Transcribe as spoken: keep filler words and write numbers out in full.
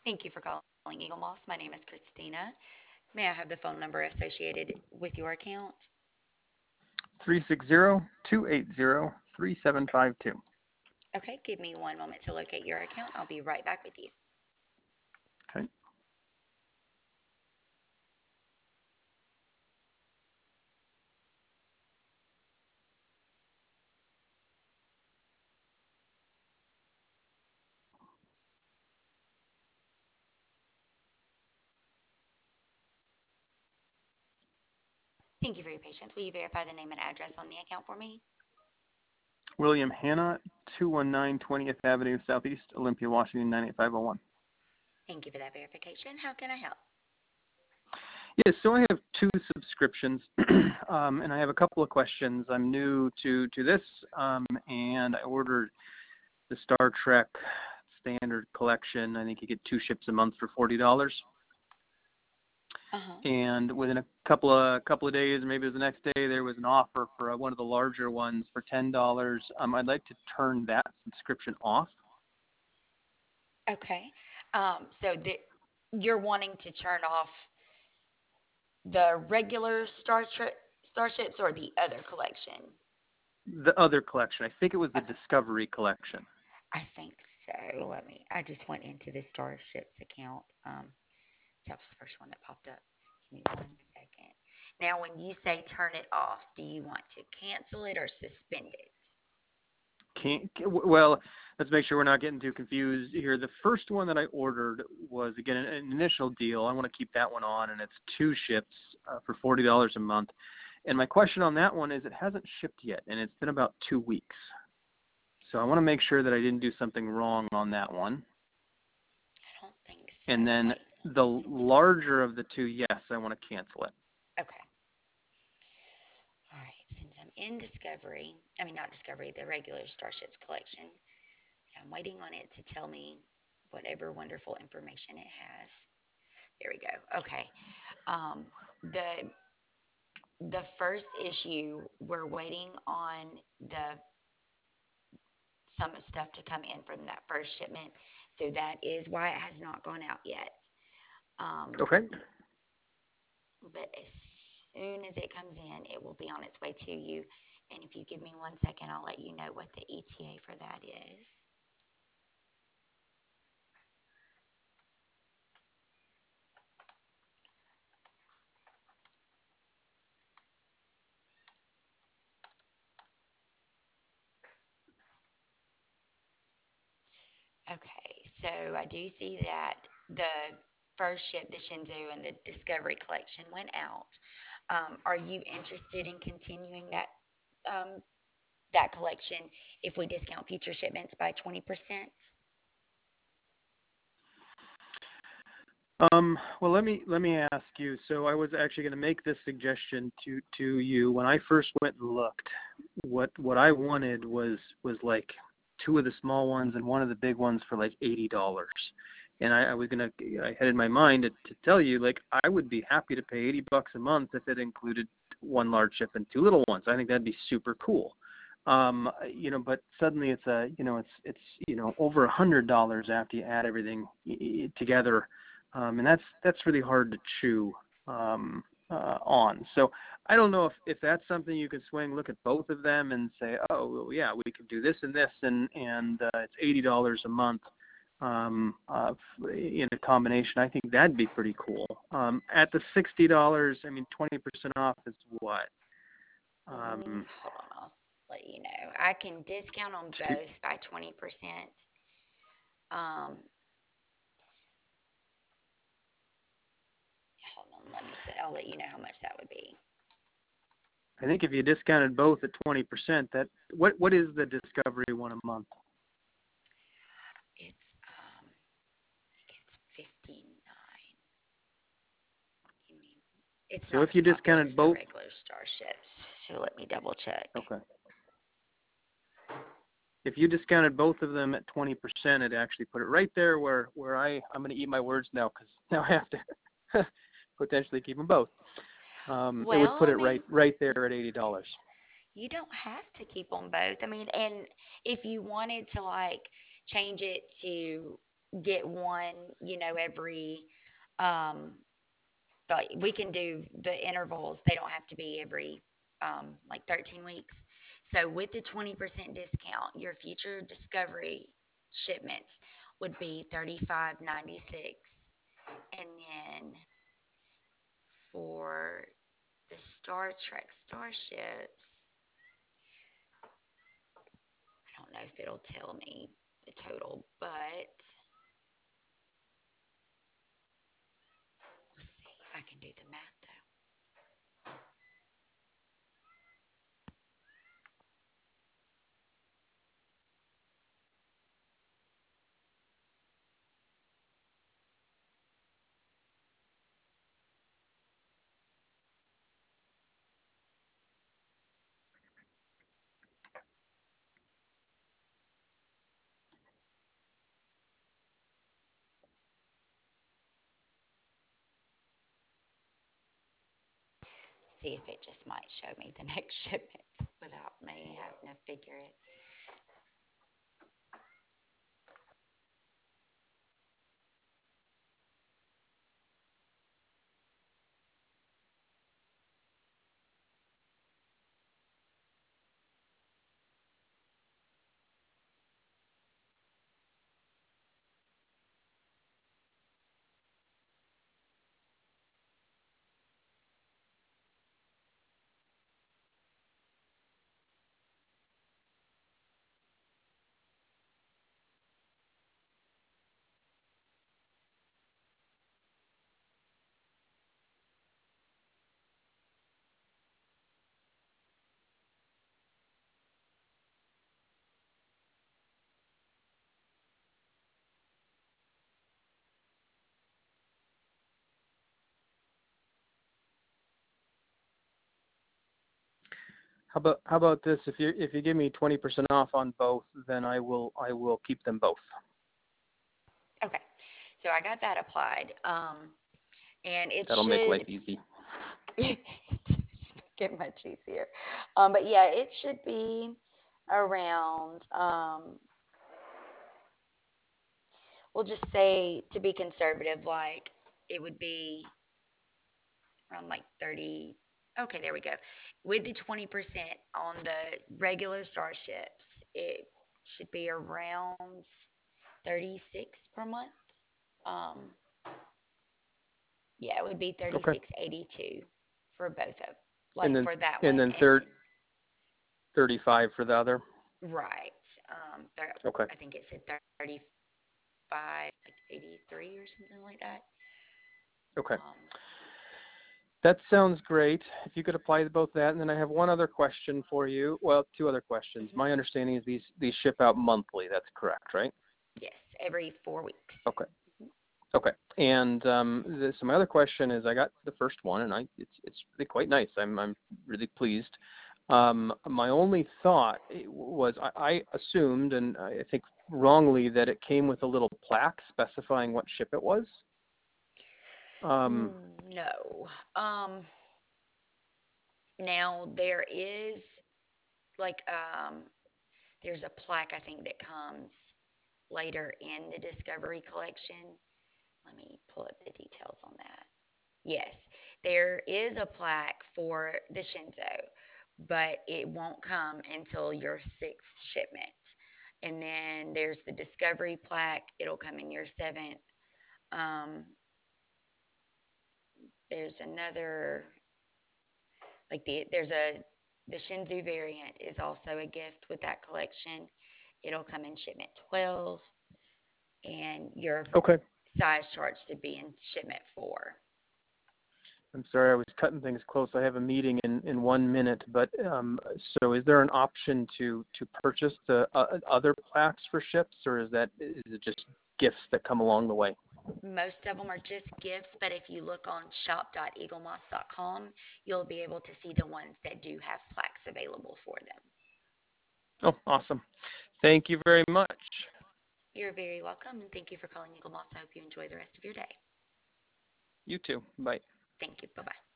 Thank you for calling Eagle Moss. My name is Christina. May I have the phone number associated with your account? Three six zero two eight zero three seven five two. Okay, give me one moment to locate your account. I'll be right back with you. Okay. Thank you for your patience. Will you verify the name and address on the account for me? William Hanna, two one nine twentieth Avenue Southeast, Olympia, Washington, nine eight five zero one. Thank you for that verification. How can I help? Yes, so I have two subscriptions, um, and I have a couple of questions. I'm new to, to this, um, and I ordered the Star Trek Standard Collection. I think you get two ships a month for forty dollars. Uh huh. And within a couple of couple of days, maybe it was the next day, there was an offer for uh, one of the larger ones for ten dollars. Um, I'd like to turn that subscription off. Okay. Um, so the, you're wanting to turn off the regular Star Trek starships or the other collection? The other collection, I think it was the Okay. Discovery Collection. I think so. Let me. I just went into the starships account. Um, that was the first one that popped up. Give me one second. Now, when you say turn it off, do you want to cancel it or suspend it? Can't, well, let's make sure we're not getting too confused here. The first one that I ordered was, again, an, an initial deal. I want to keep that one on, and it's two ships uh, for forty dollars a month. And my question on that one is it hasn't shipped yet, and it's been about two weeks. So I want to make sure that I didn't do something wrong on that one. I don't think so. And then Wait, let the me see. larger of the two, yes, I want to cancel it. Okay. All right. Since I'm in Discovery, I mean, not Discovery, the regular Starships collection, I'm waiting on it to tell me whatever wonderful information it has. There we go. Okay. Um, the the first issue, we're waiting on the some stuff to come in from that first shipment. So that is why it has not gone out yet. Um, Okay. but as soon as it comes in, it will be on its way to you. And if you give me one second, I'll let you know what the E T A for that is. Okay, so I do see that the first ship, the Shenzhou and the Discovery collection, went out. Um, are you interested in continuing that um, that collection if we discount future shipments by twenty percent? Um, well, let me let me ask you. So I was actually going to make this suggestion to to you when I first went and looked. What what I wanted was was like two of the small ones and one of the big ones for like eighty dollars. And I, I was gonna I had in my mind to, to tell you like I would be happy to pay eighty bucks a month if it included one large ship and two little ones. I think that'd be super cool. Um, you know, but suddenly it's a you know it's it's you know over a hundred dollars after you add everything y- y- together, um, and that's that's really hard to chew um, uh, on. So I don't know if, if that's something you can swing. Look at both of them and say, oh well, yeah, we can do this and this, and and uh, it's eighty dollars a month um, uh, in a combination. I think that'd be pretty cool. Um, at the sixty dollars, I mean, twenty percent off is what? Mm, Um, hold on, I'll let you know. I can discount on two, both by twenty percent. Um, hold on, let me say, I'll let you know how much that would be. I think if you discounted both at twenty percent, that what what is the Discovery one a month? It's um, I think it's fifty-nine. Give me, it's So not if as you popular discounted as the both, regular starships. So let me double check. okay. If you discounted both of them at twenty percent, it actually put it right there where where I I'm going to eat my words now because now I have to potentially keep them both. Um, it would Well, put I it mean, right right there at eighty dollars. you don't have to keep them both. I mean, and if you wanted to like change it to get one, you know, every, um, like we can do the intervals. They don't have to be every, um, like thirteen weeks. So with the twenty percent discount, your future discovery shipments would be thirty-five ninety-six. And then for the Star Trek starships, I don't know if it'll tell me the total, but let's see if I can do the math though. See if it just might show me the next shipments without me having to figure it. How about how about this? If you if you give me twenty percent off on both, then I will I will keep them both. Okay, so I got that applied, um, and it That'll make life should easy. get much easier. Um, but yeah, it should be around. Um, we'll just say to be conservative, like it would be around like thirty. Okay, there we go. With the twenty percent on the regular starships, it should be around thirty-six per month. Um, yeah, it would be Okay. thirty-six eighty-two for both of, And like then for that and one. then And third thirty-five for the other. right, um, thir- Okay. I think it said thirty-five, like eighty-three or something like that. Okay. Um, That sounds great. If you could apply to both that, and then I have one other question for you. Well, two other questions. mhm. My understanding is these these ship out monthly. That's correct, right? Yes, every four weeks. Okay. Okay. And um, the, so my other question is, I got the first one, and I it's it's really quite nice. I'm I'm really pleased. Um, my only thought was I, I assumed, and I think wrongly, that it came with a little plaque specifying what ship it was. Um, Mm, no. Um, now there is like um there's a plaque I think that comes later in the Discovery collection. Let me pull up the details on that. Yes, there is a plaque for the Shinzo, but it won't come until your sixth shipment. And then there's the Discovery plaque. It'll come in your seventh. Um, there's another, like the there's a the Shinzu variant is also a gift with that collection. It'll come in shipment twelve, and your okay. size chart should be in shipment four. I'm sorry, I was cutting things close. I have a meeting in, in one minute, but um, so is there an option to to purchase the uh, other plaques for ships, or is that is it just gifts that come along the way? Most of them are just gifts, but if you look on shop dot eagle moss dot com, you'll be able to see the ones that do have plaques available for them. Oh, awesome! Thank you very much. You're very welcome, and thank you for calling Eagle Moss. I hope you enjoy the rest of your day. You too. Bye. Thank you. Bye bye.